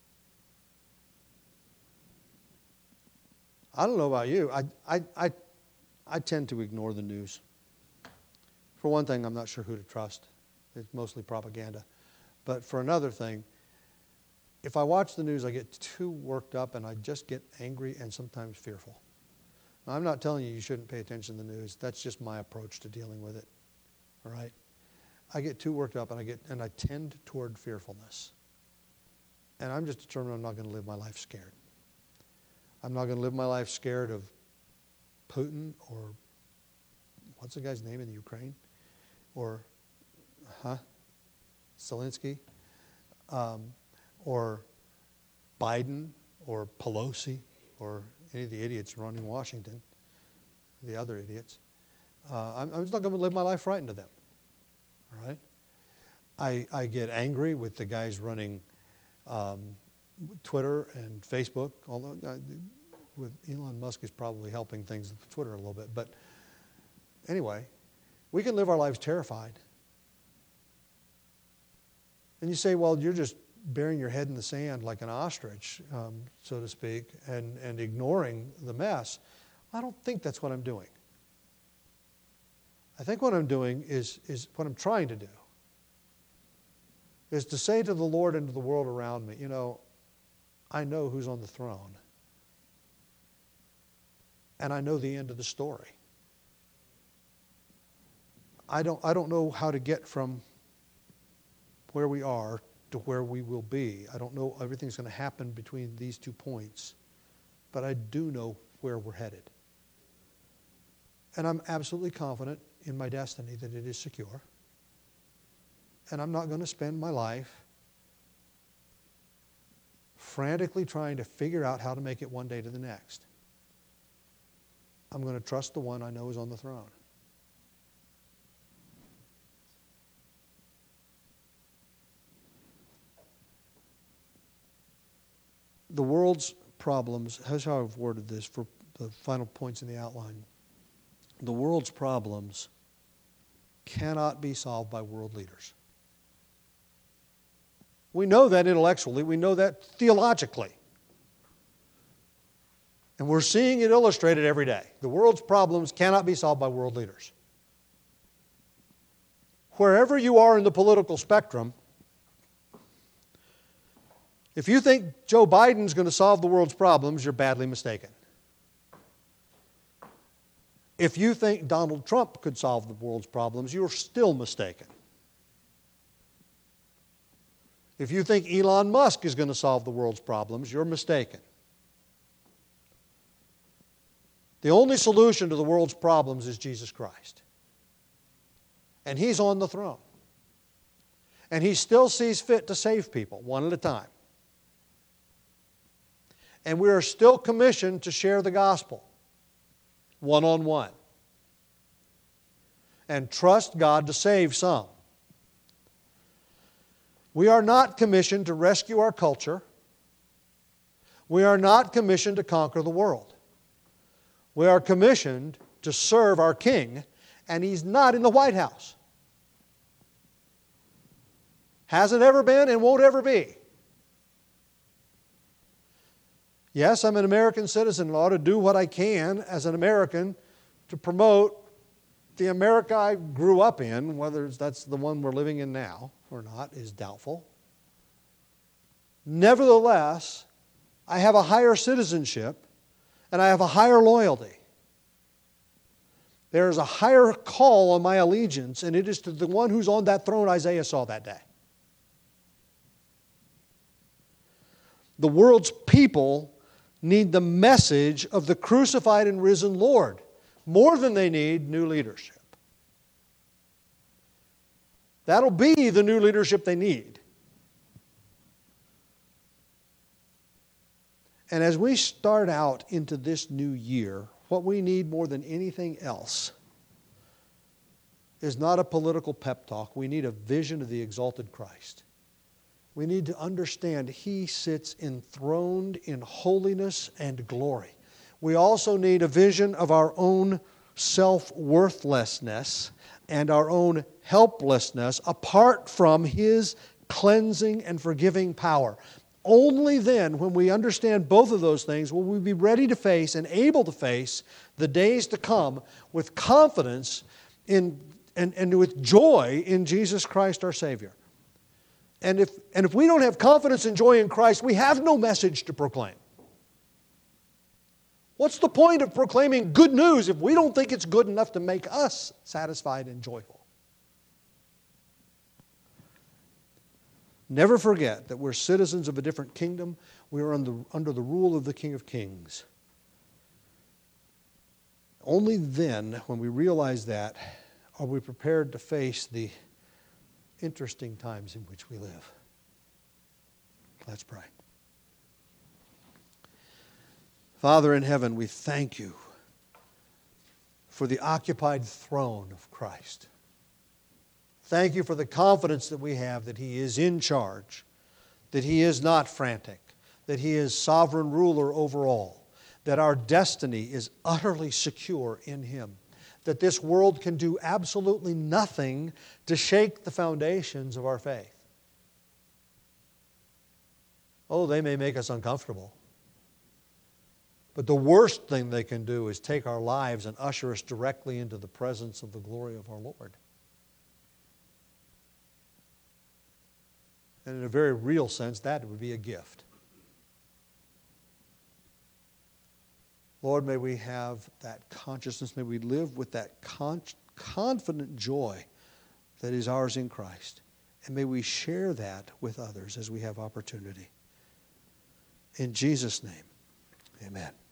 A: I don't know about you. I, I, I, I tend to ignore the news. For one thing, I'm not sure who to trust. It's mostly propaganda. But for another thing, if I watch the news, I get too worked up and I just get angry and sometimes fearful. Now, I'm not telling you you shouldn't pay attention to the news. That's just my approach to dealing with it. All right? I get too worked up and I get and I tend toward fearfulness. And I'm just determined I'm not going to live my life scared. I'm not going to live my life scared of Putin or what's the guy's name in the Ukraine? Or, huh? Zelensky? Um, or Biden or Pelosi or any of the idiots running Washington, the other idiots. Uh, I'm, I'm just not going to live my life frightened of them. All right? I, I get angry with the guys running um, Twitter and Facebook, although uh, with Elon Musk is probably helping things with Twitter a little bit. But anyway, we can live our lives terrified. And you say, well, you're just burying your head in the sand like an ostrich, um, so to speak, and, and ignoring the mess. I don't think that's what I'm doing. I think what I'm doing is, is what I'm trying to do is to say to the Lord and to the world around me, you know, I know who's on the throne. And I know the end of the story. I don't, I don't know how to get from where we are to where we will be. I don't know everything's going to happen between these two points, but I do know where we're headed. And I'm absolutely confident in my destiny that it is secure. And I'm not going to spend my life frantically trying to figure out how to make it one day to the next. I'm going to trust the one I know is on the throne. The world's problems, here's how I've worded this for the final points in the outline. The world's problems cannot be solved by world leaders. We know that intellectually. We know that theologically. And we're seeing it illustrated every day. The world's problems cannot be solved by world leaders. Wherever you are in the political spectrum, if you think Joe Biden's going to solve the world's problems, you're badly mistaken. If you think Donald Trump could solve the world's problems, you're still mistaken. If you think Elon Musk is going to solve the world's problems, you're mistaken. The only solution to the world's problems is Jesus Christ. And He's on the throne. And He still sees fit to save people, one at a time. And we are still commissioned to share the gospel, one-on-one. And trust God to save some. We are not commissioned to rescue our culture. We are not commissioned to conquer the world. We are commissioned to serve our King, and He's not in the White House. Hasn't ever been and won't ever be. Yes, I'm an American citizen and ought to do what I can as an American to promote the America I grew up in. Whether that's the one we're living in now or not is doubtful. Nevertheless, I have a higher citizenship and I have a higher loyalty. There is a higher call on my allegiance, and it is to the one who's on that throne Isaiah saw that day. The world's people need the message of the crucified and risen Lord more than they need new leadership. That'll be the new leadership they need. And as we start out into this new year, what we need more than anything else is not a political pep talk. We need a vision of the exalted Christ. We need to understand He sits enthroned in holiness and glory. We also need a vision of our own self-worthlessness and our own helplessness apart from His cleansing and forgiving power. Only then, when we understand both of those things, will we be ready to face and able to face the days to come with confidence in, and, and with joy in Jesus Christ our Savior. And if, and if we don't have confidence and joy in Christ, we have no message to proclaim. What's the point of proclaiming good news if we don't think it's good enough to make us satisfied and joyful? Never forget that we're citizens of a different kingdom. We are under, under the rule of the King of Kings. Only then, when we realize that, are we prepared to face the interesting times in which we live. Let's pray. Father in heaven, we thank You for the occupied throne of Christ. Thank You for the confidence that we have that He is in charge, that He is not frantic, that He is sovereign ruler over all, that our destiny is utterly secure in Him, that this world can do absolutely nothing to shake the foundations of our faith. Oh, they may make us uncomfortable. But the worst thing they can do is take our lives and usher us directly into the presence of the glory of our Lord. And in a very real sense, that would be a gift. Lord, may we have that consciousness. May we live with that con- confident joy that is ours in Christ. And may we share that with others as we have opportunity. In Jesus' name, amen.